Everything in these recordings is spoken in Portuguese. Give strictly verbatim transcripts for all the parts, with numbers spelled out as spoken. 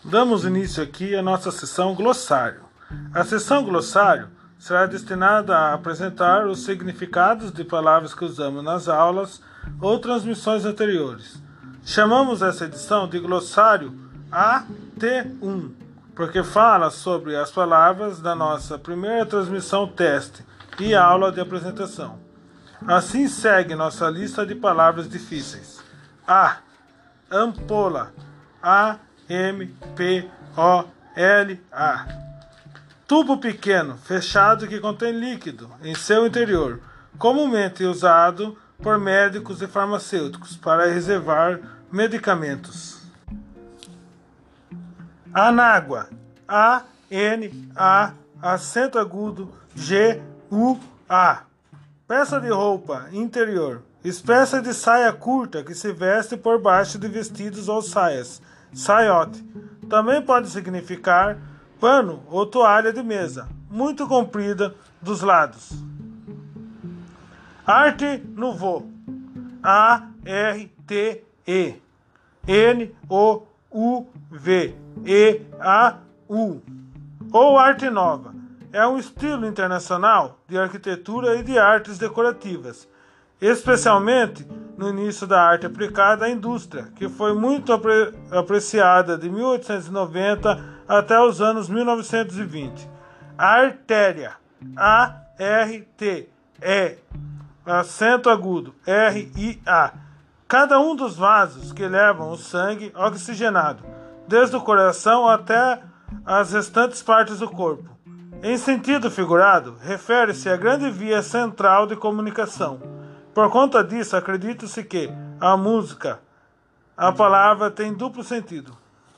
Damos início aqui à nossa sessão glossário. A sessão glossário será destinada a apresentar os significados de palavras que usamos nas aulas ou transmissões anteriores. Chamamos essa edição de glossário A T um, porque fala sobre as palavras da nossa primeira transmissão teste e aula de apresentação. Assim segue nossa lista de palavras difíceis. A. Ampola. A M P O L A. Tubo pequeno, fechado, que contém líquido em seu interior, comumente usado por médicos e farmacêuticos para reservar medicamentos. Anágua. A N A, acento agudo, G U A. Peça de roupa interior, espécie de saia curta que se veste por baixo de vestidos ou saias, saiote. Também pode significar pano ou toalha de mesa, muito comprida dos lados. Arte Nouveau. A R T E N O U V E A U. Ou Arte Nova. É um estilo internacional de arquitetura e de artes decorativas, especialmente no início da arte aplicada à indústria, que foi muito apre- apreciada de mil oitocentos e noventa até os anos mil novecentos e vinte. Artéria. A R T E, acento agudo, R I A. Cada um dos vasos que levam o sangue oxigenado, desde o coração até as restantes partes do corpo. Em sentido figurado, refere-se à grande via central de comunicação. Por conta disso, acredita-se que a música, a palavra tem duplo sentido.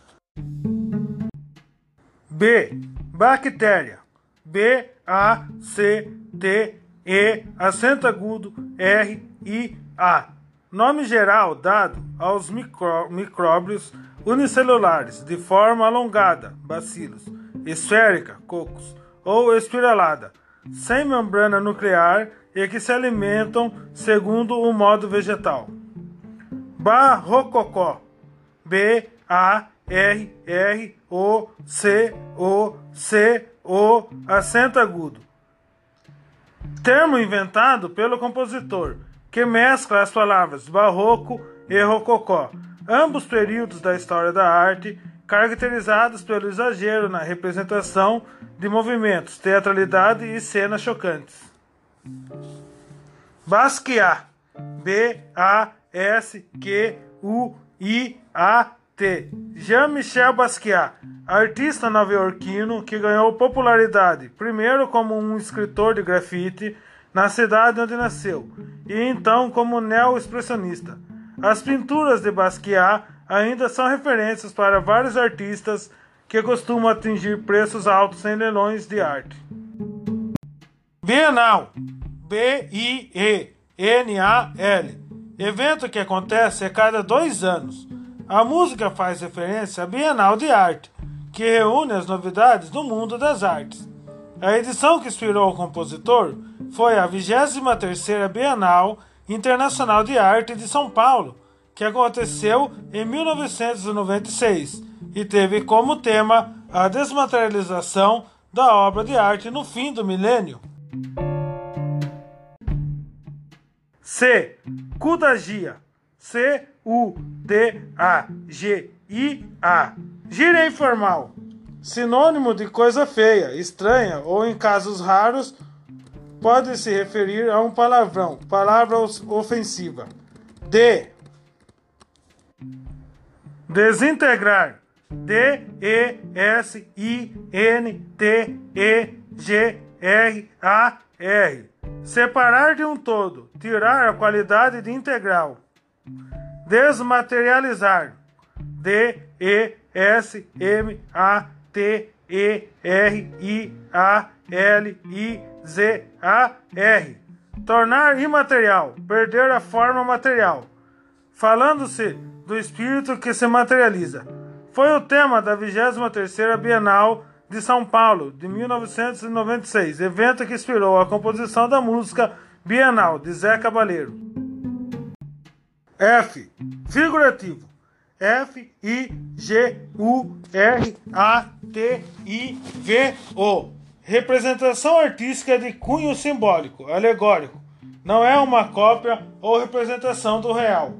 B. Bactéria. B A C T E, acento agudo, R I A. Nome geral dado aos micró- micróbios unicelulares de forma alongada, bacilos, esférica, cocos, ou espiralada, sem membrana nuclear e que se alimentam segundo o modo vegetal. Barrococó. B A R R O C O C O, acento agudo. Termo inventado pelo compositor, que mescla as palavras barroco e rococó, ambos períodos da história da arte, caracterizados pelo exagero na representação de movimentos, teatralidade e cenas chocantes. Basquiat. B A S Q U I A T. Jean-Michel Basquiat, artista nova-iorquino que ganhou popularidade primeiro como um escritor de grafite na cidade onde nasceu, e então como neo-expressionista. As pinturas de Basquiat ainda são referências para vários artistas que costumam atingir preços altos em leilões de arte. Bienal. B I E N A L. Evento que acontece a cada dois anos. A música faz referência à Bienal de Arte, que reúne as novidades do mundo das artes. A edição que inspirou o compositor foi a vigésima terceira Bienal Internacional de Arte de São Paulo, que aconteceu em mil novecentos e noventa e seis e teve como tema a desmaterialização da obra de arte no fim do milênio. C. Cudagia. C U D A G I A. Gíria informal. Sinônimo de coisa feia, estranha ou, em casos raros, pode se referir a um palavrão, palavra ofensiva. D. Desintegrar. D E S I N T E G R A R. Separar de um todo, tirar a qualidade de integral. Desmaterializar. D E S M A T E R I A L I Z A R. Tornar imaterial, perder a forma material. Falando-se do espírito que se materializa. Foi o tema da vigésima terceira Bienal de São Paulo, de mil novecentos e noventa e seis, evento que inspirou a composição da música Bienal, de Zé Cabaleiro. F. Figurativo. F I G U R A T I V O. Representação artística de cunho simbólico, alegórico. Não é uma cópia ou representação do real.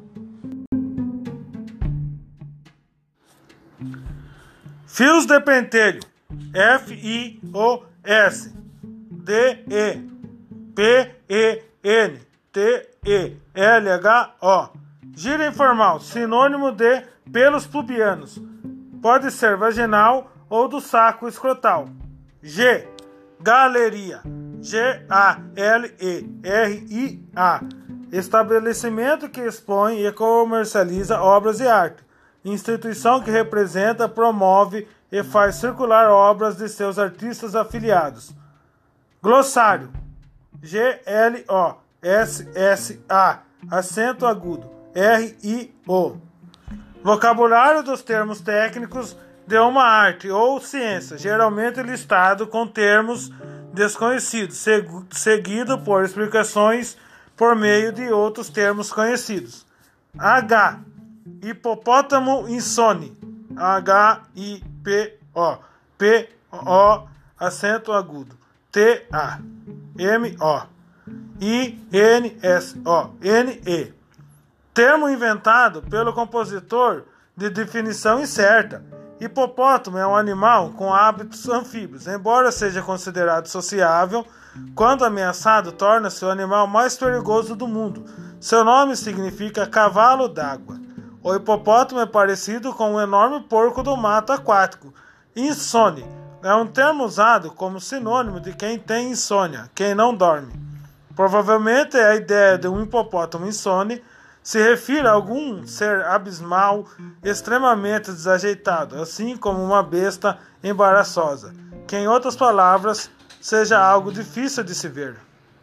Fios de pentelho. F I O S D E P E N T E L H O. Gíria informal, sinônimo de pelos pubianos. Pode ser vaginal ou do saco escrotal. G. Galeria. G A L E R I A. Estabelecimento que expõe e comercializa obras de arte. Instituição que representa, promove e faz circular obras de seus artistas afiliados. Glossário. G L O S S A. Acento agudo. R I O. Vocabulário dos termos técnicos de uma arte ou ciência, geralmente listado com termos desconhecidos, seguido por explicações por meio de outros termos conhecidos. H. Hipopótamo insone. H I P O. P O. Acento agudo. T A. M O. I N S O N E. Termo inventado pelo compositor de definição incerta. Hipopótamo é um animal com hábitos anfíbios. Embora seja considerado sociável, quando ameaçado, torna-se o animal mais perigoso do mundo. Seu nome significa cavalo d'água. O hipopótamo é parecido com um enorme porco do mato aquático. Insone é um termo usado como sinônimo de quem tem insônia, quem não dorme. Provavelmente a ideia de um hipopótamo insone se refere a algum ser abismal, extremamente desajeitado, assim como uma besta embaraçosa, que em outras palavras seja algo difícil de se ver.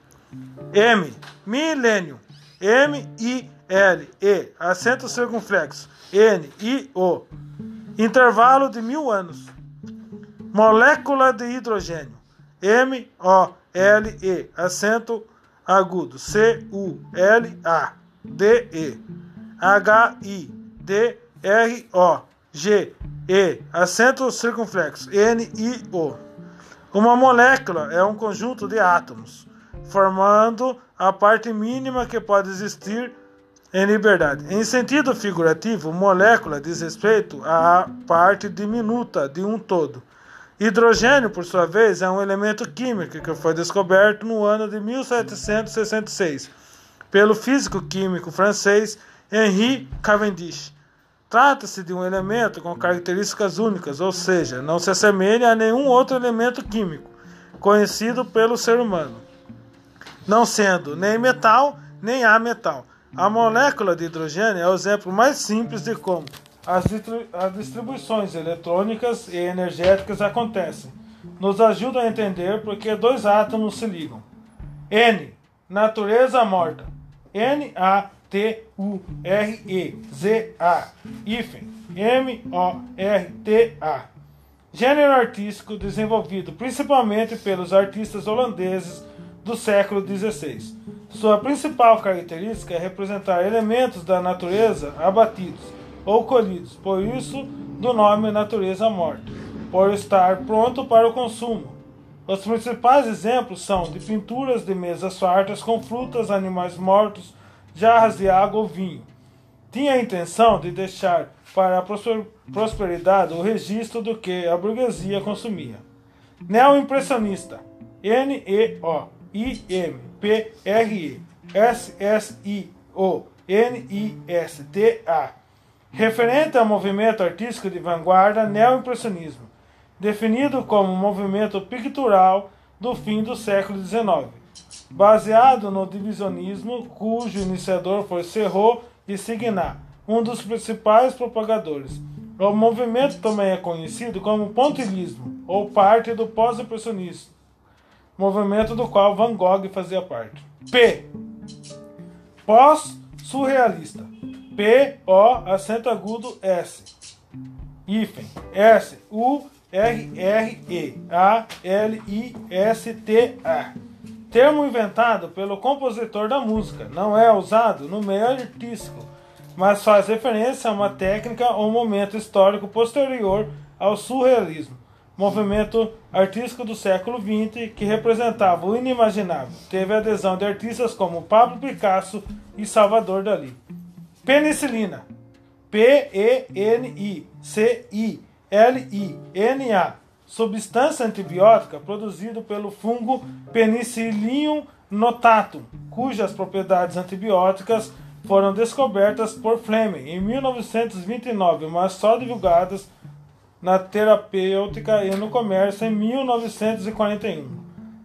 M. Milênio. M I L E. Acento circunflexo. N I O. Intervalo de mil anos. Molécula de hidrogênio. M O L E. Acento agudo. C U L A D E. H I D R O G E. Acento circunflexo. N I O. Uma molécula é um conjunto de átomos, formando a parte mínima que pode existir em liberdade. Em sentido figurativo, molécula diz respeito à parte diminuta de um todo. Hidrogênio, por sua vez, é um elemento químico que foi descoberto no ano de mil setecentos e sessenta e seis pelo físico químico francês Henri Cavendish. Trata-se de um elemento com características únicas, ou seja, não se assemelha a nenhum outro elemento químico conhecido pelo ser humano, não sendo nem metal nem ametal. A molécula de hidrogênio é o exemplo mais simples de como as distribuições eletrônicas e energéticas acontecem. Nos ajuda a entender por que dois átomos se ligam. N. Natureza morta. N A T U R E Z A. hífen. M O R T A. Gênero artístico desenvolvido principalmente pelos artistas holandeses do século dezesseis. Sua principal característica é representar elementos da natureza abatidos ou colhidos, por isso do nome natureza morta, por estar pronto para o consumo. Os principais exemplos são de pinturas de mesas fartas com frutas, animais mortos, jarras de água ou vinho. Tinha a intenção de deixar para a prosperidade o registro do que a burguesia consumia. Neoimpressionista. N E O I M P R E S S I O N I S T A. Referente ao movimento artístico de vanguarda neoimpressionismo, definido como um movimento pictural do fim do século dezenove, baseado no divisionismo, cujo iniciador foi Serrault e Signac, um dos principais propagadores. O movimento também é conhecido como pontilhismo, ou parte do pós-impressionismo, movimento do qual Van Gogh fazia parte. P. Pós-surrealista. P O acento agudo S. hífen. S U R R E A L I S T A. Termo inventado pelo compositor da música, não é usado no meio artístico. mas faz referência a uma técnica ou momento histórico posterior ao surrealismo, movimento artístico do século vinte que representava o inimaginável. Teve adesão de artistas como Pablo Picasso e Salvador Dalí. Penicilina. P E N I C I L I N A. Substância antibiótica produzida pelo fungo Penicillium notatum, cujas propriedades antibióticas foram descobertas por Fleming em mil novecentos e vinte e nove, mas só divulgadas na terapêutica e no comércio em mil novecentos e quarenta e um.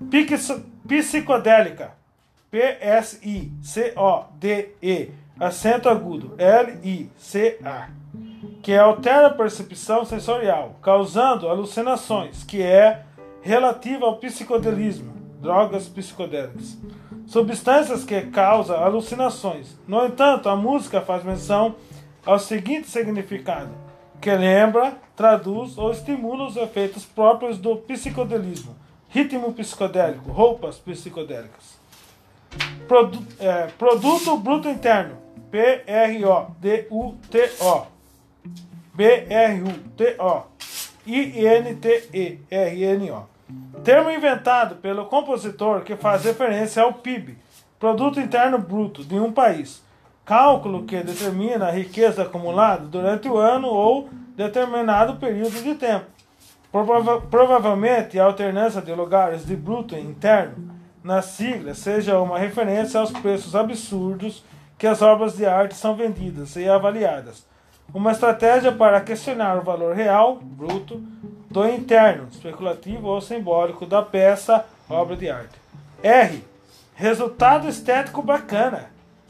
Psicodélica. P S I C O D E, acento agudo, L I C A, que altera a percepção sensorial, causando alucinações, que é relativa ao psicodelismo, drogas psicodélicas, substâncias que causam alucinações. No entanto, a música faz menção ao seguinte significado, que lembra, traduz ou estimula os efeitos próprios do psicodelismo, ritmo psicodélico, roupas psicodélicas. Produ é, produto bruto interno, P R O D U T O, B R U T O, I N T E R N O. Termo inventado pelo compositor que faz referência ao P I B, Produto Interno Bruto, de um país. Cálculo que determina a riqueza acumulada durante o ano ou determinado período de tempo. Prova provavelmente a alternância de lugares de bruto interno na sigla seja uma referência aos preços absurdos que as obras de arte são vendidas e avaliadas. Uma estratégia para questionar o valor real, bruto, do interno, especulativo ou simbólico da peça, obra de arte. R. Resultado estético bacana.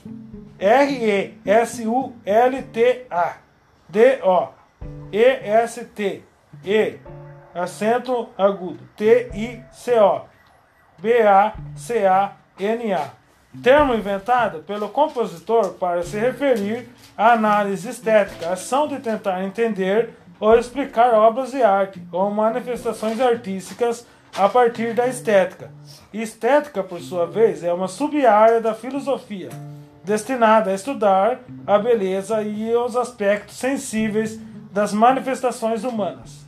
R E S U L T A D O E S T E, acento agudo, T I C O B A C A N A. Termo inventado pelo compositor para se referir à análise estética, ação de tentar entender ou explicar obras de arte ou manifestações artísticas a partir da estética. Estética, por sua vez, é uma sub-área da filosofia, destinada a estudar a beleza e os aspectos sensíveis das manifestações humanas.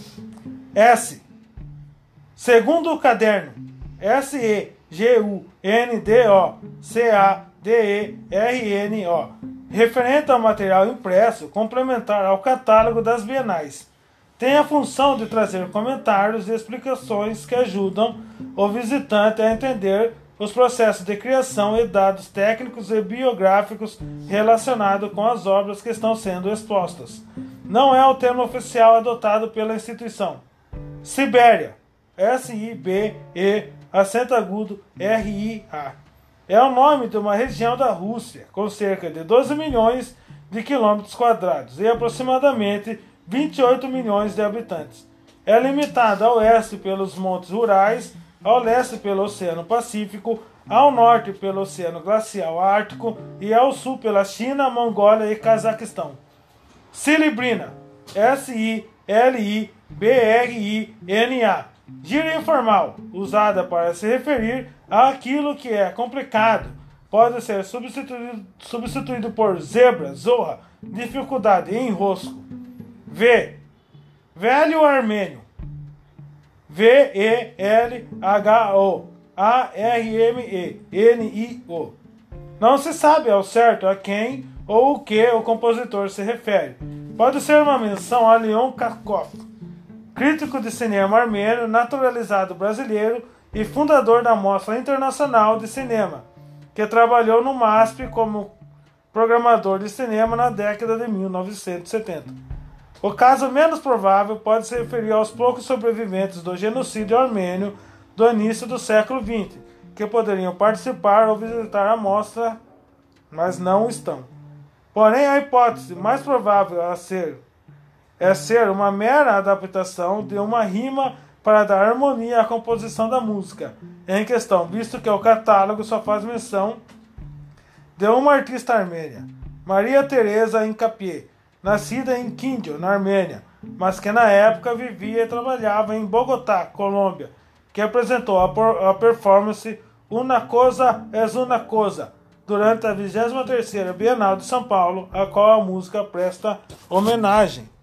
S. Segundo o caderno, S E G U N D O C A D E R N O, referente ao material impresso complementar ao catálogo das bienais. Tem a função de trazer comentários e explicações que ajudam o visitante a entender os processos de criação e dados técnicos e biográficos relacionados com as obras que estão sendo expostas. Não é o termo oficial adotado pela instituição. Sibéria, S I B E, acento agudo, R I A. É o nome de uma região da Rússia, com cerca de doze milhões de quilômetros quadrados e aproximadamente vinte e oito milhões de habitantes. É limitada ao oeste pelos Montes Urais, ao leste pelo Oceano Pacífico, ao norte pelo Oceano Glacial Ártico e ao sul pela China, Mongólia e Cazaquistão. Silibrina, S I L I B R I N A. Gíria informal, usada para se referir àquilo que é complicado. Pode ser substituído, substituído por zebra, zorra, dificuldade, enrosco. V. Velho armênio. V E L H O A R M E N I O. Não se sabe ao certo a quem ou o que o compositor se refere. Pode ser uma menção a Leon Kakov, crítico de cinema armênio, naturalizado brasileiro e fundador da Mostra Internacional de Cinema, que trabalhou no M A S P como programador de cinema na década de mil novecentos e setenta. O caso menos provável pode se referir aos poucos sobreviventes do genocídio armênio do início do século vinte, que poderiam participar ou visitar a mostra, mas não estão. Porém, a hipótese mais provável a ser é ser uma mera adaptação de uma rima para dar harmonia à composição da música em questão, visto que o catálogo só faz menção de uma artista armênia, Maria Teresa Incapié, nascida em Quindio, na Armênia, mas que na época vivia e trabalhava em Bogotá, Colômbia, que apresentou a, a performance Una Cosa es Una Cosa, durante a vigésima terceira Bienal de São Paulo, a qual a música presta homenagem.